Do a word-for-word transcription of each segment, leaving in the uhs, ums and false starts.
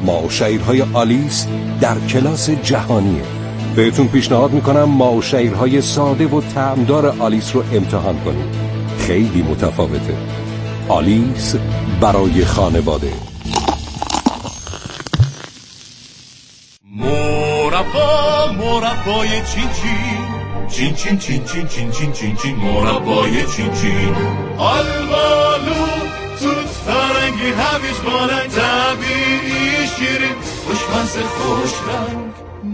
ماهوشهیرهای آلیس در کلاس جهانیه. بهتون پیشنهاد میکنم ماهوشهیرهای ساده و طعمدار آلیس رو امتحان کنید. خیلی متفاوته. آلیس برای خانواده. مربا مربای چین چین چین چین چین چین چین چین چین مربای چین چین آلبالو توت فرنگی هویج بارنگ طبیعی شیرین خوشمزه خوش رنگ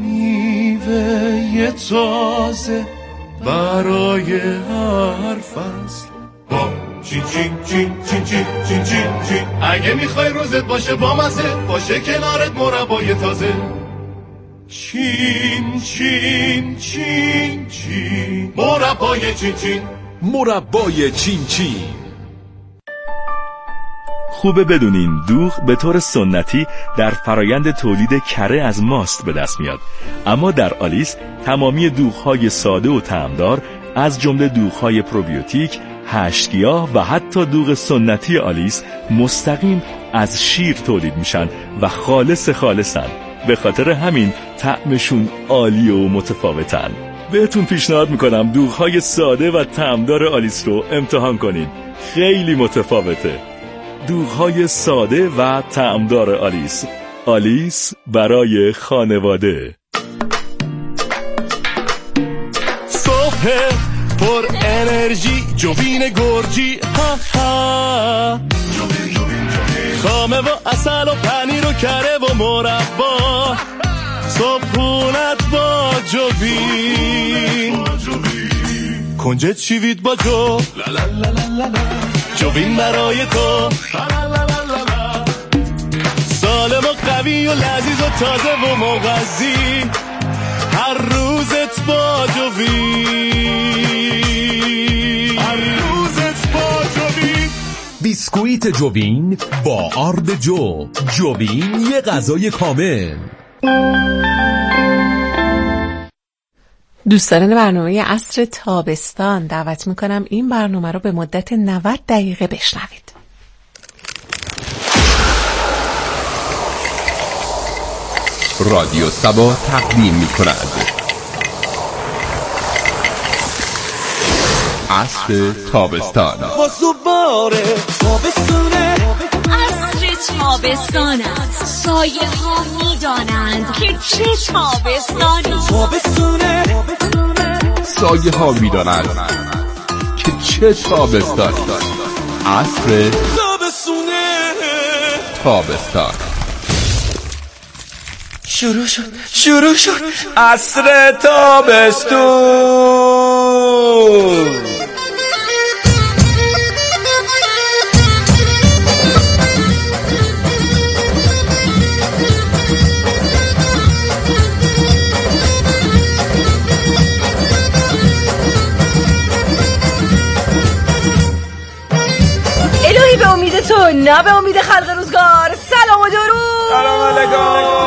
میوه تازه برای هر فصل با چین چین چین چین چین چین چین چین اگه میخوای روزت باشه با مزه باشه کنارت مربای تازه چین چین چین چین مربای چین چین مربای چین چین. خوبه بدونین دوغ به طور سنتی در فرایند تولید کره از ماست به دست میاد، اما در آلیس تمامی دوغ‌های ساده و طعمدار از جمله دوغ‌های پروبیوتیک، هشتگیاه و حتی دوغ سنتی آلیس مستقیم از شیر تولید میشن و خالص خالصن. به خاطر همین طعمشون عالی و متفاوتن. بهتون پیشنهاد میکنم دوغ‌های ساده و طعمدار آلیس رو امتحان کنید. خیلی متفاوته. دوغ‌های ساده و طعمدار آلیس. آلیس برای خانواده. صبح پر انرژی جوین گرجی ها ها خامه و اصل و پنیر و کره و مربا صبحونت با جوین کنجد شیوید با جو جوین برای تو سالم و قوی و لذیذ و تازه و مغذی هر روزت با جوین هر روزت با جوین. بیسکویت جوین با آرد جو. جوین یه غذای کامل. دوستان برنامه عصر تابستان دعوت میکنم این برنامه رو به مدت نود دقیقه بشنوید. رادیو سبا تقدیم میکند عصر تابستان. واسو باره تابستونه عصر تابستان است. سایه ها میدانند که چه تابستانی. تابستونه سایه ها میدانند که چه تابستانی. عصر تابستونه تابستان شروع شد شروع شد عصر تابستون. الهی به امید تو نه به امید خلق روزگار. سلام و درود. سلام علیکم.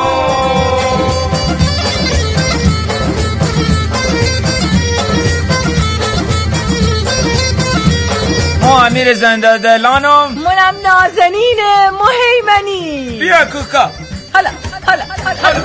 ما امیر زنده دلانم. منم نازنین مهیمنی. بیا کوکا. حالا حالا حالا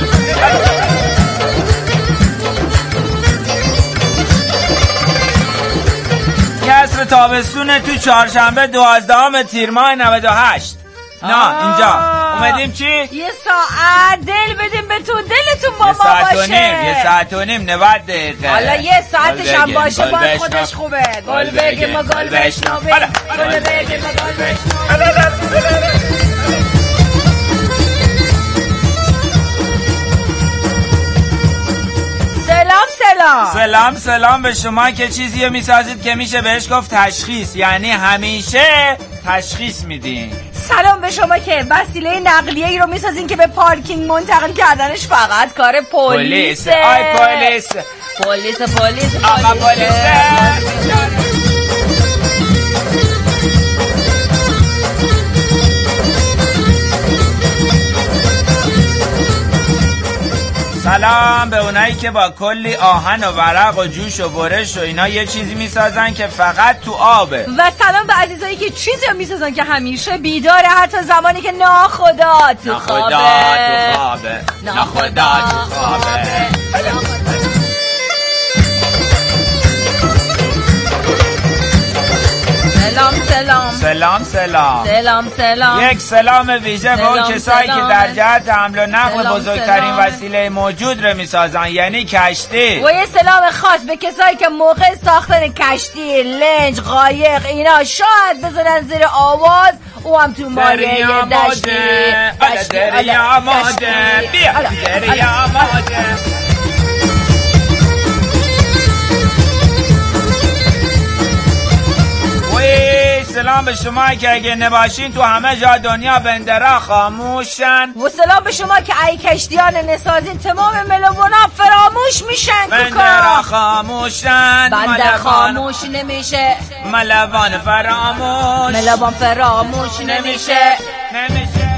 عصر تابستونه تو چهارشنبه دوازدهم تیر ماه نود و هشت. نه اینجا اومدیم چی؟ یه ساعت دل بدیم به تو، دلتون با ما باشه. یه ساعت و نیم نود دقیقه. حالا یه ساعتش هم باشه باز خودش خوبه. گل بگیم و گل بشنویم. گل بگیم و گل بشنویم. سلام سلام سلام سلام به شما که چیزی میسازید که میشه بهش گفت تشخیص، یعنی همیشه تشخیص میدین. سلام به شما که وسیله نقلیه ای رو میسازین که به پارکینگ منتقل کردنش فقط کار پلیسه. آی پلیس پلیس پلیس آقا پلیس. سلام سلام به اونایی که با کلی آهن و ورق و جوش و برش و اینا یه چیزی میسازن که فقط تو آبه. و سلام به عزیزایی که چیزی رو میسازن که همیشه بیداره، حتی زمانی که ناخدا تو خوابه. ناخدا تو خوابه. ناخدا تو خوابه. سلام سلام سلام سلام سلام سلام یک سلام ویژه به اون کسایی که در جهت حمل و نقل بزرگترین وسیله موجود رو میسازن، یعنی کشتی. و یه سلام خاص به کسایی که موقع ساختن کشتی، لنج، قایق اینا شاید بزنن زیر آواز او هم تو مایه دشتی دشتی دریا ماده بیا دریا ماده. سلام به شما که اگه نباشین تو همه جا دنیا بندرها خاموشن. و سلام به شما که ای کشتیان نسازین تمام ملوونا فراموش میشن. بندرها خاموشن، بندر خاموش نمیشه، ملوان فراموش، ملوان فراموش نمیشه نمیشه.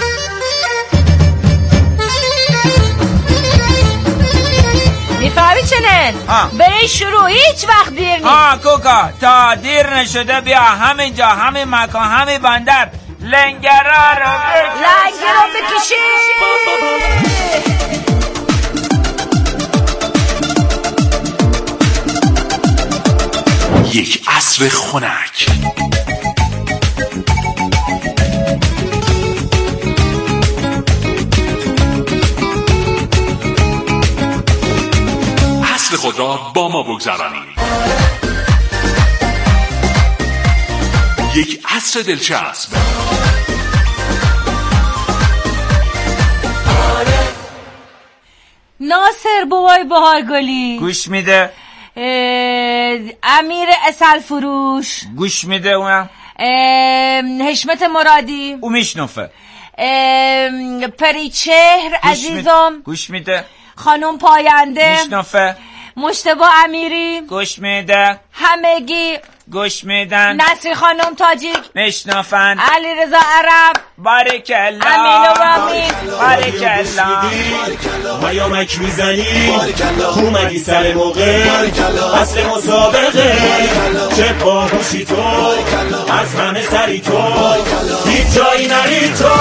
میفهمی چنن؟ برای شروع هیچ وقت دیر نیست. ها کوکا تا دیر نشده بیا همینجا، همین مکان، همین بندر لنگرا رو بکشیم. لنگرا بکشیم. یک عصر خنک. خود را با ما بگذرانید. یک عصر دلچسب. ناصر بابای بهارگلی گوش میده. امیر اصل فروش گوش میده. اونم حشمت مرادی او میشنفه. پریچهر عزیزم گوش میده. خانم پاینده میشنفه. مجتبی امیری گوش میده. همگی گوش میدن. نصری خانم تاجیک میشنفن. علی رضا عرب بارک الله. امین و رامین بارک الله. پیامک میزنی اومدی سر موقع اصل مسابقه چه باهوشی تو از همه سری تو هیچ جایی نری تو.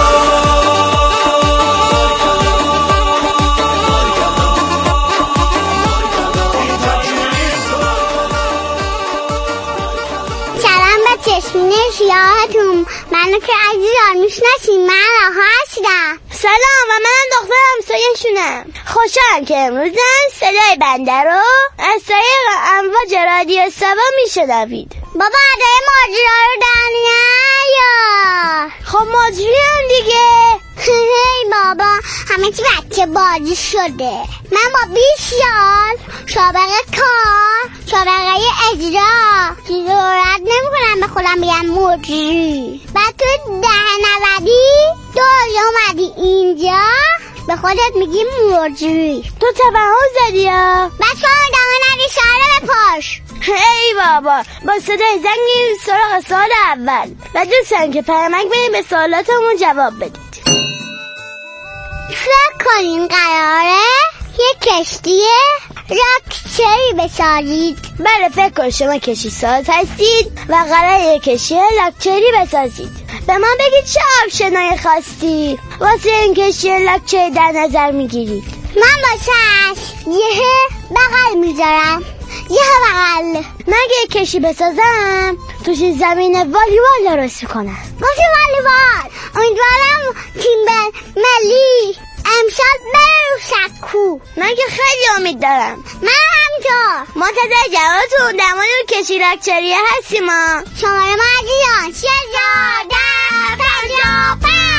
چشمینش یادتون منو که عزیزان میشناسین، من راها هستم. سلام و من دختر همسایه‌شونم. خوشحالم که امروزن صدای بنده رو از طریق امواج رادیو سبا میشنوید. بابا ادای ماجرا رو در نیار. خب ماجری هم دیگه. هی بابا همه چی بچه بازی شده. من با بیست سال سابقه کار، سابقه اجرا جرئت نمیکنم به خودم بگم مجری. بعد تو ده نودی دوز اومدی اینجا به خودت میگی مجری. تو توهم زدی ها. بس کن دمه نگی سره به پاش. هی بابا با صدای زنگ میریم سراغ سال اول و دوستان که پیامک بریم به سوالاتمون جواب بدید. فکر کنین قراره یه کشتی لاکچری بسازید. بله فکر کن شما کشتی ساز هستید و قراره یه کشتی لاکچری بسازید. به من بگید چه آپشنای خاصی واسه این کشتی لاکچری در نظر میگیرید. من واسه یه بغل میذارم، یه بغل. من اگه کشتی بسازم توش زمین والیبال درست کنم. گفتی والیبال؟ امیدوارم تیم ملی امسال برو سکو. من که خیلی امید دارم. من همینطور. منتظر جوابتون در مورد کشتی لاکچری هستیم. شماره ما عزیزان سه هزار و ده پنجاه و پنج.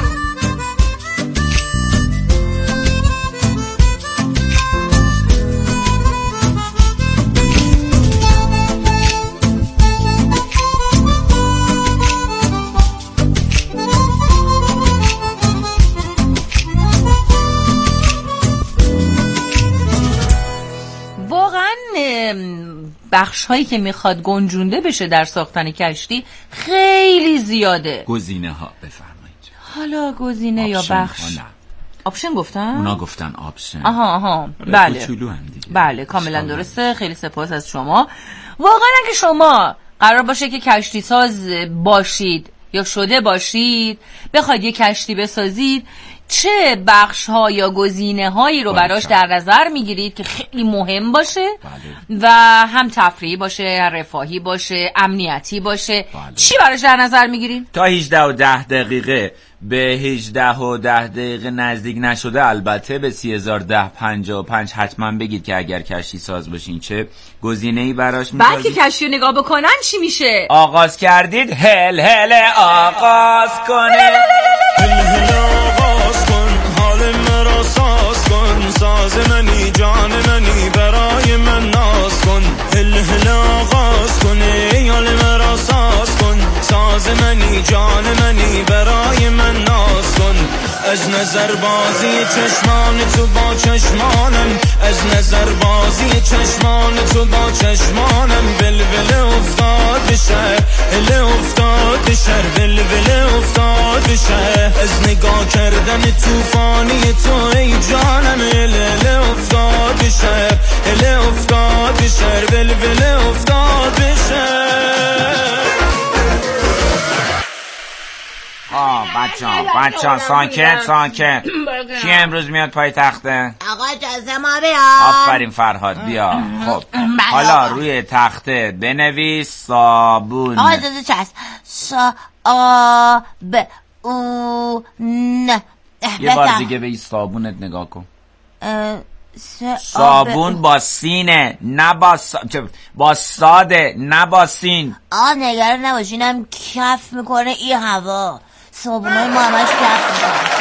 بخش هایی که میخواد گنجونده بشه در ساختن کشتی خیلی زیاده. گزینه ها بفرمایید. حالا گزینه یا بخش؟ نه. آپشن گفتن؟ اونا گفتن آپشن. آها آها بله کوچولو هم دیگه. بله کاملا درسته. خیلی سپاس از شما. واقعا اگه شما قرار باشه که کشتی ساز باشید یا شده باشید، بخواید یه کشتی بسازید، چه بخش ها یا گزینه هایی رو براش در نظر میگیرید که خیلی مهم باشه؟ بله. و هم تفریحی باشه، رفاهی باشه، امنیتی باشه؟ بله. چی براش در نظر میگیرید؟ تا هجده و ده دقیقه به هجده و ده دقیقه نزدیک نشده البته به سی هزار ده پنجاه و پنج حتما بگید که اگر کشتی ساز باشین چه گزینه‌ای براش می‌ذارید. بعد که کشتی رو نگاه بکنن چی میشه؟ آغاز کردید هل هل آغاز کنه، هل هل آغاز کن، حال مرا ساز کن، ساز منی جان منی برای من ناز کن، هل هل آغاز کن، حال مرا ساز کن، ساز منی جان منی برای من ناز کن. از نظر بازی چشمان تو با چشمانم، از نظر بازی چشمان تو با چشمانم، ولوله افتاد به شهر، هله افتاد به شهر، ولوله افتاد به شهر. از نگاه کردن توفانی تو ای جانم، هله افتاد به شهر، هله افتاد به شهر، ولوله افتاد به شهر. آه بچه ها بچه ها ساکت ساکت. کی امروز میاد پای تخته؟ آقا جازه ما بیا. آفرین فرهاد بیا. خب حالا روی تخته بنویس صابون. آقا جازه چست سا آ ب او ن. یه بار دیگه به این صابونت نگاه کن. صابون با سینه نه با سا... با ساده نه با سین. آه نگران نباشینم کف میکنه این هوا، صابونای ما همش کف میکنه.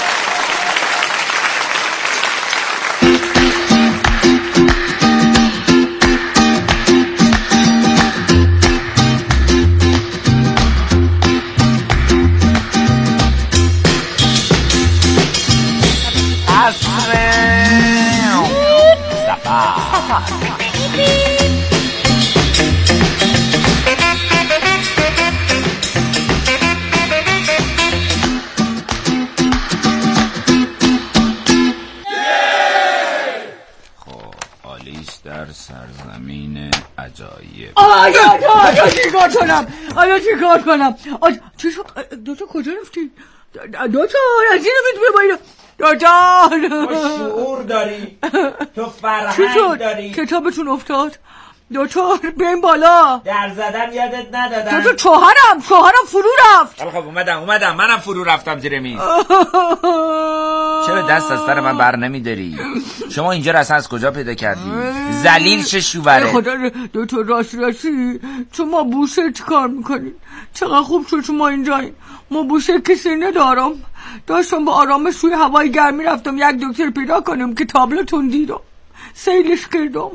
در سرزمین عجایب. آیا آیا چی کار کنم؟ آیا چی کار کنم؟ آیا چی شد؟ دوتا کجا رفتی؟ دوتا از این میتونی با اینو دوتا تو شعور داری، تو فرهنگ داری. کتابتون افتاد دوتا بیاین بالا. در زدن یادت ندادم. دوتا چوهرم چوهرم فرو رفت. خب اومدم اومدم منم فرو رفتم زیر میز. چرا دست از سر من بر نمیداری؟ شما اینجا رو اصلا از کجا پیدا کردی؟ ذلیل چه شووره. خدا دوتا راست راستی تو ما بوسه چی کار میکنی؟ چقدر خوب شد شما اینجایین. ما بوسه کسی ندارم. داشتم با آرامش سوی هوای گرمی رفتم یک دکتر پیدا کنم که تابلتون دیدم سیلش کردم.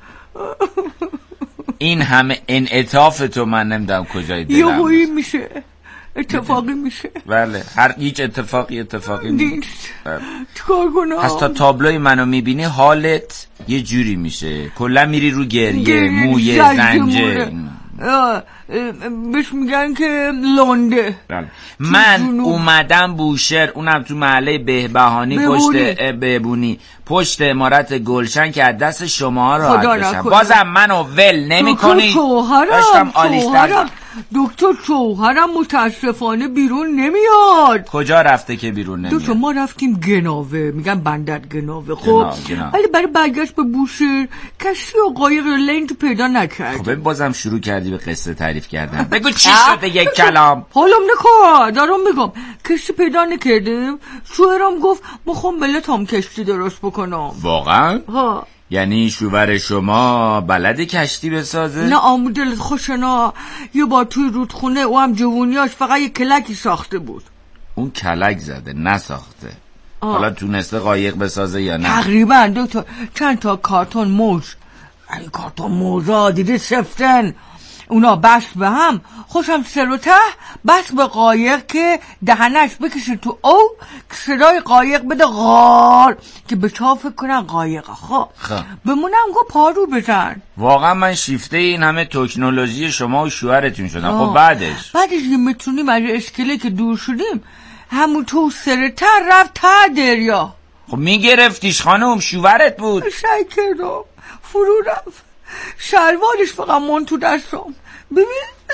این همه انعطاف تو من نمیدونم کجای دلم یه هایی میشه اتفاقی میشه. بله هر هیچ اتفاقی اتفاقی نیست. چکار کنم؟ پس تا تابلوی منو میبینی حالت یه جوری میشه، کلا میری رو گریه موی زنجه. بهش میگن که لنده. من اومدم بوشهر، اونم تو محله بهبهانی پشت بهبونی پشت عمارت گلشن که از دست شما را رد بشم. بازم منو ول نمی کنی. داشتم آلیستر. دکتر شوهرم متاسفانه بیرون نمیاد. کجا رفته که بیرون نمیاد؟ دکتر ما رفتیم گناوه، میگن بندر گناوه. خب ولی برای برگشت به بوشهر کشتی و قایق لنج پیدا نکرد. خب بازم شروع کردی به قصه تعریف کردن. بگو چی شده یک کلام. حالم نکن دارم میگم کشتی پیدا نکردیم. شوهرم گفت میخوام بلت هم کشتی درست بکنم. واقعا؟ ها یعنی شوهر شما بلد کشتی بسازه؟ نه آمو دلت خوشنا. یه بار توی رودخونه او هم جوونیاش فقط یه کلکی ساخته بود. اون کلک زده نساخته. آه. حالا تونسته قایق بسازه یا نه؟ تقریبا دو چند تا کارتون موز، این کارتون موزا دیده سفتن اونا بس به هم خوشم سر و ته بس به قایق که دهنش بکشه تو او که صدای قایق بده غار که به چا فکر کنن قایق. خب بمونم گو پارو بزن. واقعا من شیفته این همه تکنولوژی شما و شوهرتون شدم. خب بعدش بعدش یه میتونیم از اسکله که دور شدیم همون تو سر تر رفت تا دریا. خب میگرفتیش خانم، شوورت بود. سعی کردم فرو رفت، شلوارش فقط من تو دستم. ببین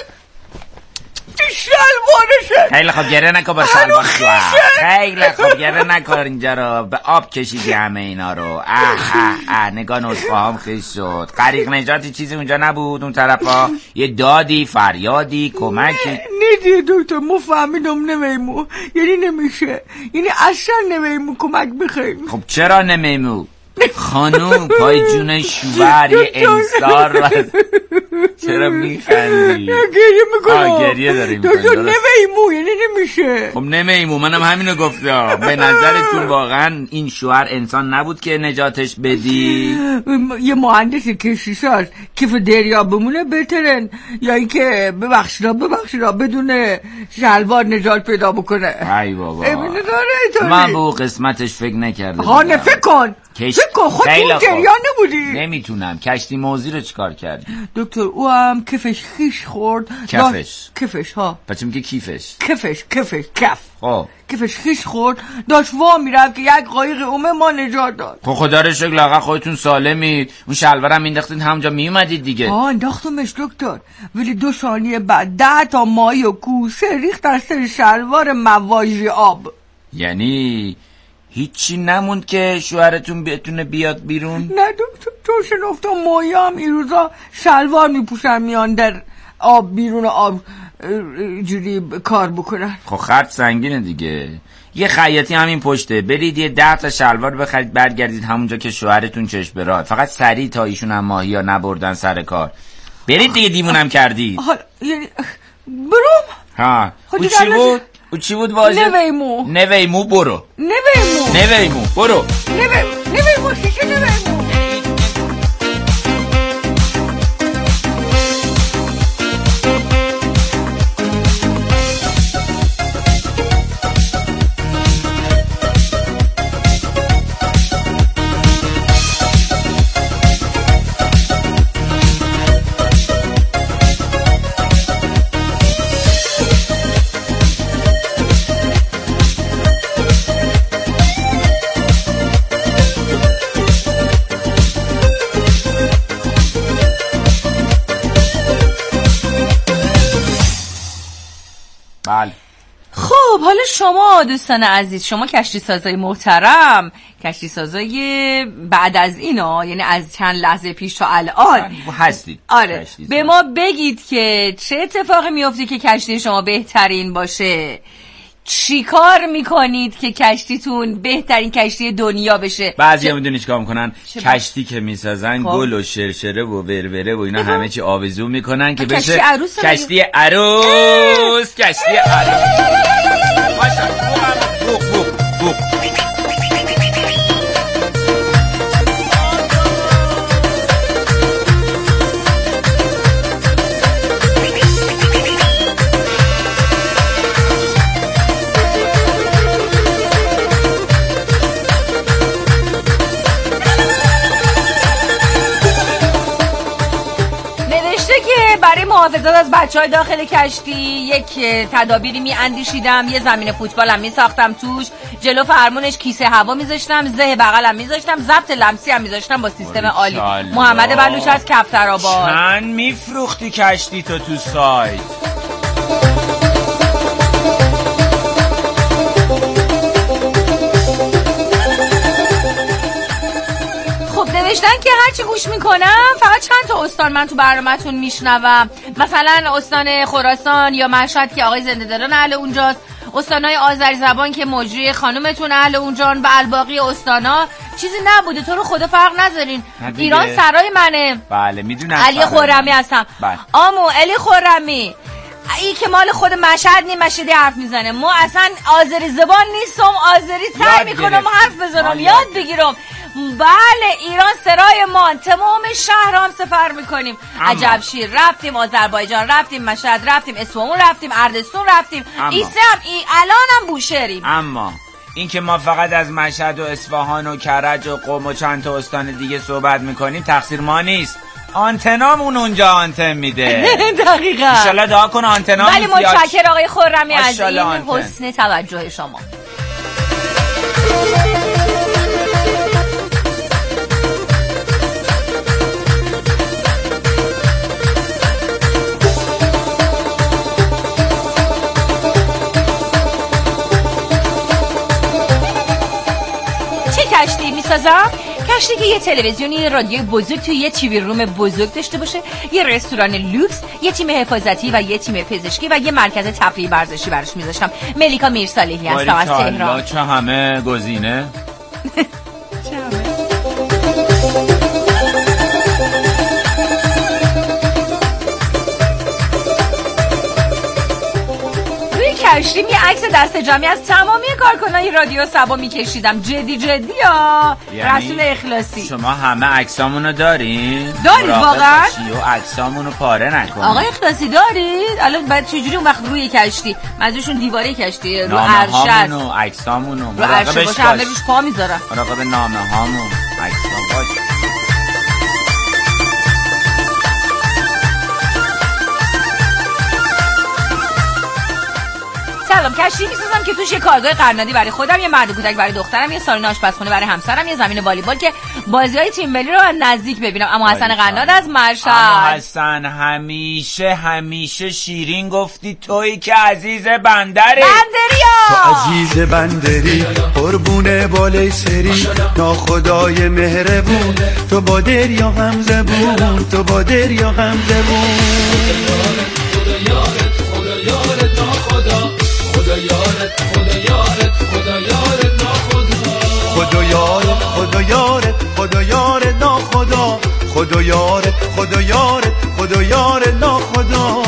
شلوارشه. خیلی خوب گره نکن با شلوار شوهر. خیلی خوب گره نکن اینجا رو، به آب کشیدی همه اینا رو. اه اه اه نگاه نسخه هم خیش شد. غریق نجاتی چیزی اونجا نبود اون طرفا؟ یه دادی فریادی کمکی؟ نه دیگه دکتر ما فهمیدم نمیمو، یعنی نمیشه، یعنی اصلا نمیمو کمک بخیر. خب چرا نمیمو خانوم؟ پای جون شوور یه انسان رو چرا میخندی؟ گریه میکنم. گریه داری میکنی دکتر نمیمو یعنی نمیشه. خب نمیمو، منم همینو گفتم. به نظرتون واقعا این شوهر انسان نبود که نجاتش بدی؟ یه مهندس کشیساز کیف دریا بمونه بهترن یا اینکه ببخشیدا ببخشیدا بدون شلوار نجات پیدا بکنه؟ ای بابا من به اون قسمتش فکر نکردم. خانه فکر کن کش... فکر کن خود اون دریا نبودی. نمیتونم. کشتی موزی رو چیکار کردی؟ دکتر او هم کفش خیش خورد. کفش کفش ها پس چی میگه کیفش؟ کفش کفش کف خب کفش خیش خورد، داشت وا میرفت که یک قایق اومه ما نجات داد. خب خدا رو شکر لااقل خودتون سالمید. اون شلوارم مینداختین همونجا میومدید دیگه. آه انداختمش دکتر، ولی دو ثانیه بعد ده تا ماهی و کوسه ریخت از سر شلوار مواژی آب. یعنی هیچی نموند که شوهرتون بتونه بیاد بیرون؟ نه دکتر، تو شنفتم ماهی هم این روزا شلوار میپوشن میان در آب بیرون آب جوری کار بکنن. خب خرج سنگینه دیگه. یه خیاطی همین پشته، برید یه ده تا شلوار بخرید برگردید همونجا که شوهرتون چشم براد. فقط سریع تا ایشون هم ماهی ها نبردن سر کار. برید دیگه، دیمونم کردید. حالا یعنی بروم؟ ها او چی بود؟ او چی بود واژه؟ نویمو. نویمو برو. نویمو. نویمو برو. نویمو. نویمو چیشه نویمو. خب حالا شما دوستان عزیز، شما کشتی سازای محترم، کشتی سازای بعد از اینا، یعنی از چند لحظه پیش تا الان هستید. آره به ما بگید که چه اتفاقی میفته که کشتی شما بهترین باشه، چی کار میکنید که کشتیتون بهترین کشتی دنیا بشه. بعضی هم میدونی چیکار میکنن؟ کشتی که میسازن خب. گل و شرشره و وروره و اینا همه چی آویزون میکنن که بشه عروس کشتی عروس. کشتی عروس باشم بوق بوق بوق. برای محافظت از بچهای داخل کشتی یک تدابیری می اندیشیدم. یه زمین فوتبالم می ساختم، توش جلو فرمونش کیسه هوا می ذاشتم، زه بغلم می ذاشتم، ضبط لمسی هم می ذاشتم با سیستم عالی. محمد بلوچ از کفترآباد. چند می فروختی کشتی تو تو سایت؟ نوشتن که هرچی گوش میکنم فقط چند تا استان من تو برنامه‌تون میشنوم، مثلا استان خراسان یا مشهد که آقای زنده دارن اهل اونجاست، استانای آذری زبان که مجری خانومتون اهل اونجان و الباقی استانا چیزی نبوده. تو رو خدا فرق نذارین، ایران سرای منه. بله میدونم. علی خرمی هستم. بله. آمو علی خرمی ای که مال خود مشهد نیم مشهدی حرف میزنه. ما اصلا آذری زبان نیستم، آذری سعی میکنم حرف بزنم، یاد بگیرم. بله ایران سرای ما، تمام شهرام سفر میکنیم. عجب شیر رفتیم، آذربایجان رفتیم، مشهد رفتیم، اصفهان رفتیم، اردستون رفتیم، ایسه هم ای الانم بوشهریم. اما این که ما فقط از مشهد و اصفهان و کرج و قم و چند تا استان دیگه صحبت میکنیم تقصیر ما نیست. آنتنامون اونجا آنتن میده. دقیقاً. انشالله دعا کن آنتنامون ولی متشکرم آقای خرمی از این آنتن. حسن توجه شما. کشتی میسازم؟ کشتی که یه تلویزیونی، یه رادیوی بزرگ توی یه تیوی روم بزرگ داشته باشه، یه رستوران لوکس، یه تیم حفاظتی و یه تیم پزشکی و یه مرکز تفریحی ورزشی براش میذاشتم. ملیکا میرصالحی هستم از تهران. چه همه گزینه. کشتیم یه عکس دست جمعی از تمامی کارکنای رادیو سبا میکشیدم. جدی جدی ها. یعنی رسول اخلاصی. شما همه عکسامونو دارین؟ دارید واقعا؟ و عکسامونو پاره نکنید. آقای اخلاصی دارید؟ الان بعد چجوری اون وقت روی کشتی منظورشون دیواره کشتی رو عرش است. نامه عکسامونو رو عرش باشه همه روش پا میذارن. مراقب نامه هامون عکسام باش. سلام، کشتی میسازم که توش یه کارگاه قرنادی برای خودم، یه مرد کودک برای دخترم، یه سالن آشپزخونه برای همسرم، یه زمین والیبال که بازی‌های تیم ملی رو از نزدیک ببینم. اما حسن قناد از مشهد. اما حسن همیشه همیشه شیرین گفتی تویی که عزیز بندری. بندریا تو عزیز بندری قربون بالای سری ناخدای مهربون تو با دریا غمزه بون تو با دریا غمزه بون خدا یارت خدا یارت ناخدا خدا یارت خدا یارت خدا یارت ناخدا خدا یارت خدا یارت خدا یارت ناخدا خدا یارت خدا یارت خدا یارت ناخدا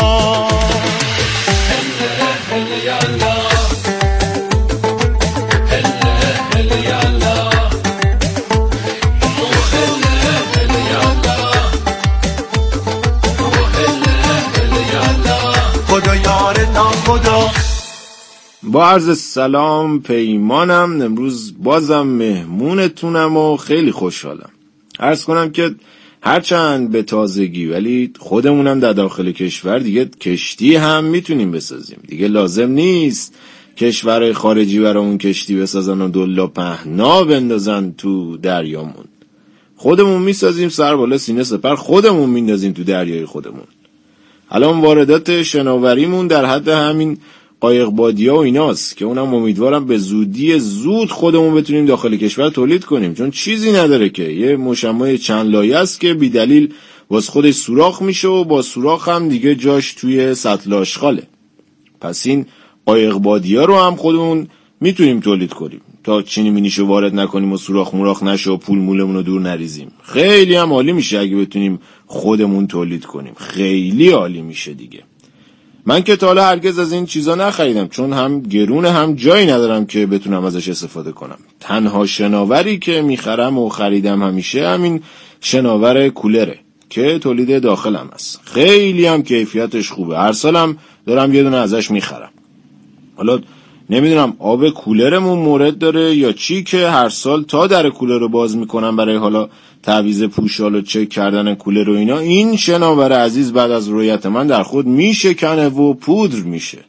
با عرض سلام پیمانم. امروز بازم مهمونتونم و خیلی خوشحالم. عرض کنم که هرچند به تازگی ولی خودمونم در داخل کشور دیگه کشتی هم میتونیم بسازیم. دیگه لازم نیست کشورهای خارجی برامون کشتی بسازن و دلا پهنا بندازن تو دریامون. خودمون میسازیم، سر بالا سینه سپر خودمون میندازیم تو دریای خودمون. الان واردات شناوریمون در حد همین قایق بادیا و ایناست که اونم امیدوارم به زودی زود خودمون بتونیم داخل کشور تولید کنیم، چون چیزی نداره که یه مشمع چند لایه است که بی دلیل واس خودش سوراخ میشه و با سوراخ هم دیگه جاش توی سطل آشغاله. پس این قایق بادیا رو هم خودمون میتونیم تولید کنیم تا چینی مینیشو وارد نکنیم و سوراخ موراخ نشه و پول مولمون رو دور نریزیم. خیلی هم عالی میشه اگه بتونیم خودمون تولید کنیم، خیلی عالی میشه دیگه. من که تا حالا هرگز از این چیزا نخریدم، چون هم گرونه هم جایی ندارم که بتونم ازش استفاده کنم. تنها شناوری که میخرم و خریدم همیشه همین شناور کولره که تولید داخلم است. خیلی هم کیفیتش خوبه، هر سالم دارم یه دونه ازش میخرم. حالا نمیدونم آب کولرمون مورد داره یا چی که هر سال تا در کولر رو باز میکنم برای حالا تعویض پوشال و چک کردن کولر و اینا، این شناور عزیز بعد از رویت من در خود میشکنه و پودر میشه.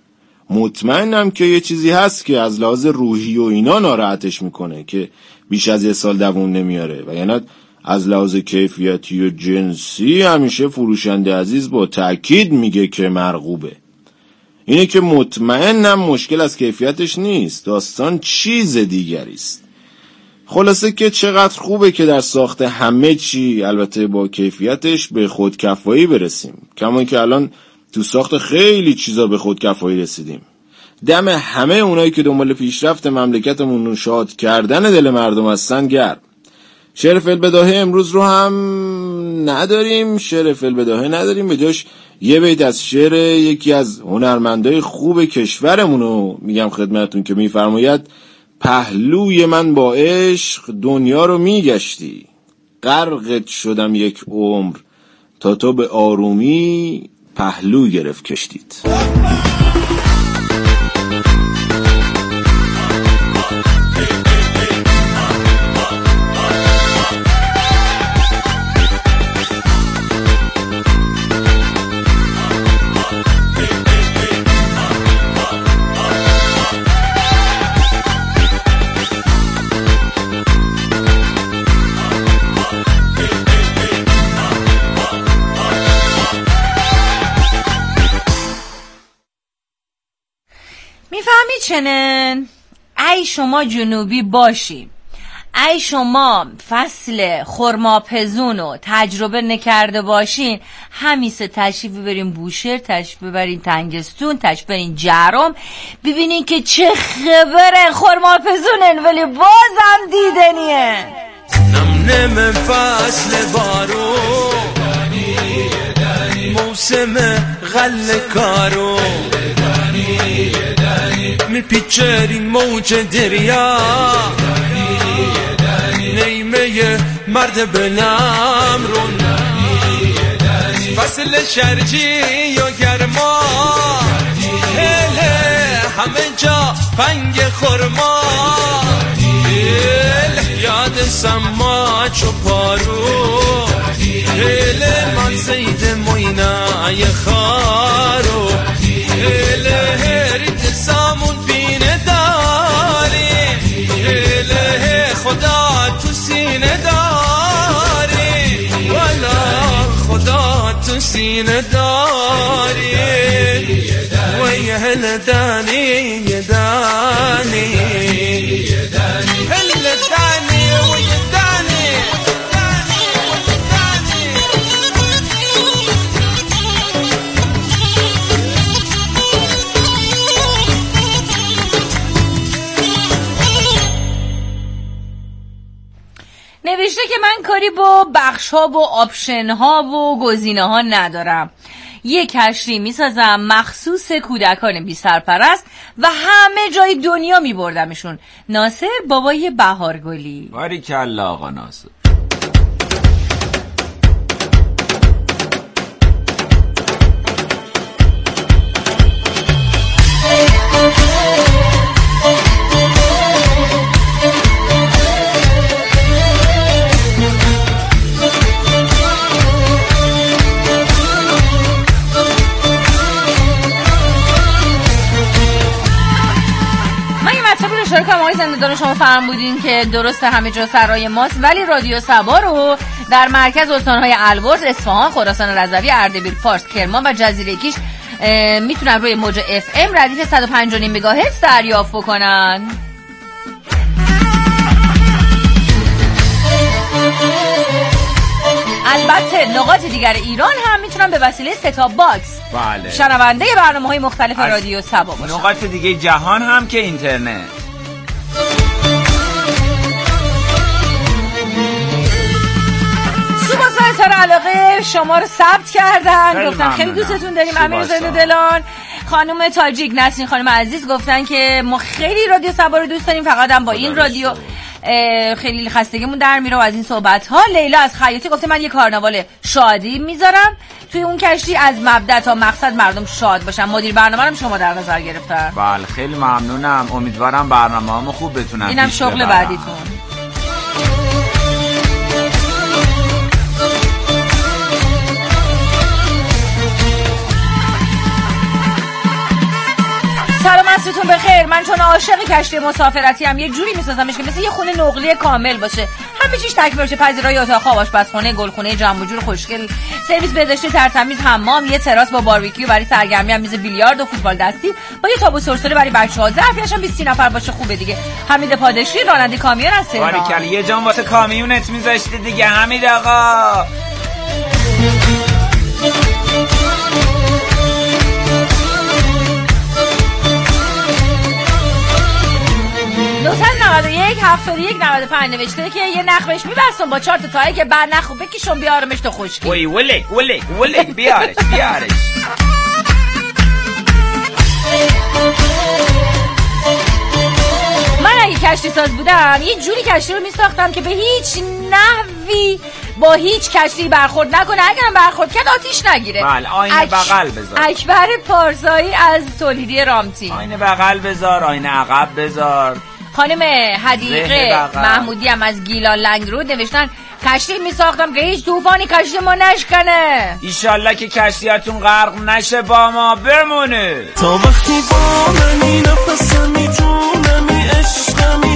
مطمئنم که یه چیزی هست که از لحاظ روحی و اینا ناراحتش میکنه که بیش از یه سال دووم نمیاره، و یعنی از لحاظ کیفیتی و جنسی همیشه فروشنده عزیز با تأکید میگه که مرغوبه. اینه که مطمئنم مشکل از کیفیتش نیست، داستان چیز دیگری است. خلاصه که چقدر خوبه که در ساخت همه چی البته با کیفیتش به خودکفایی برسیم، کما که الان تو ساخت خیلی چیزا به خودکفایی رسیدیم. دم همه اونایی که دنبال پیشرفت مملکتمون رو شاد کردن دل مردم هستن گرم. شعر فی‌البداهه امروز رو هم نداریم، شعر فی‌البداهه نداریم، به جاش یه بیت از شعر یکی از هنرمندای خوب کشورمون رو میگم خدمتون که میفرماید: پهلوی من با عشق دنیا رو میگشتی، غرقت شدم یک عمر تا تو به آرومی پهلو گرفت کشتید. همچنین ای شما جنوبی باشی، ای شما فصل خرماپزون رو تجربه نکرده باشین، همیشه تشریف ببرین بوشهر، تشریف ببرین تنگستون، تشریف ببرین جرم، ببینین که چه خبره. خرماپزونن ولی بازم دیدنیه. نم نم فصل بارو، موسم غل کارو، میپیچری موج دریا، نیمه مرد بلم رون، فصل شرجی یا گرما، هله همه جا پنگ خورما، هله یاد سما چو پارو، هله من زید موینای خارو، هله هریت سامون بینه داری، هله خدا تو سینه داری، والا خدا تو سینه داری، و یه هل دانی یه دانی، هل دانی و یه دانی. نوشته که من کاری با بخش ها و آپشن ها و گزینه ها ندارم، یه کشتی میسازم مخصوص کودکان بی سرپرست و همه جای دنیا میبردمشون. ناصر بابای بهارگلی. باریکلا آقا ناصر. اشاره کنم آقای زنده‌دار شما فرمودین که درسته همه جا سرای ماست، ولی رادیو صبا رو در مرکز استان‌های البرز، اصفهان، خراسان رضوی، اردبیل، فارس، کرمان و جزیره کیش میتونن روی موج اف ام ردیف صد و پنج و نیم مگاهرتز دریافت کنن. البته نقاط دیگر ایران هم میتونن به وسیله ستاپ باکس بله شنونده برنامه‌های مختلف رادیو صبا باشن. نقاط دیگه جهان هم که اینترنت. سوباسا اظهار علاقه شما رو ثبت کردن، گفتن خیلی دوستتون داریم. امیر زنده‌دلان، خانم تاجیک، نسرین خانم عزیز گفتن که ما خیلی رادیو صبا رو دوست داریم، فقط هم با این رادیو خیلی خستگیمون در میره و از این صحبت ها. لیلا از خیاطی گفته من یه کارناوال شادی میذارم توی اون کشتی، از مبدا تا مقصد مردم شاد باشن. مدیر برنامه هم شما در نظر گرفتن. بله خیلی ممنونم، امیدوارم برنامه‌هامو خوب بتونم. اینم شغل بعدیتون. سلام عصرتون بخیر. من چون عاشق کشتی مسافرتی هم یه جوری میسازمش که مثل یه خونه نقلی کامل باشه، همه چیش تکمیل باشه، پذیرایی، اتاق خواب، آشپزخونه، گلخونه جمع و جور خوشگل، سرویس بهداشتی، ترتمیز، حمام، یه تراس با باربیکیو برای سرگرمی، هم میز بیلیارد و فوتبال دستی با یه تابو سرسره برای بچه‌ها، ظرفیش هم بیست نفر باشه خوبه دیگه. حمید پادشی، راننده کامیون از تهران. باریکلا یه جام واسه کامیونت میذاشتی دیگه حمید آقا. نهصد و نود و یک هفتاد و یک نود و پنج نوشته که یه نخبش میبستم با چهار تا تایی که بعد نخو بکشم بیارمش تو خشکی. وی ولک ولک ولک بیارش بیارش. من اگه کشتی ساز بودم یه جوری کشتی رو میساختم که به هیچ نحوی با هیچ کشتی برخورد نکنه، اگرم برخورد کرد آتیش نگیره. بله آینه اک... بغل بذار. اکبر پارسایی از تولیدی رامتین. آینه بغل بذار، آینه عقب بذار. خانم حدیقه محمودی هم از گیلان لنگرود نوشتن کشتی می ساختم که هیچ طوفانی کشتی ما نشکنه. ایشالله که کشتیاتون غرق نشه با ما بمونه. تا وقتی با منی نفسمی جونمی عشقمی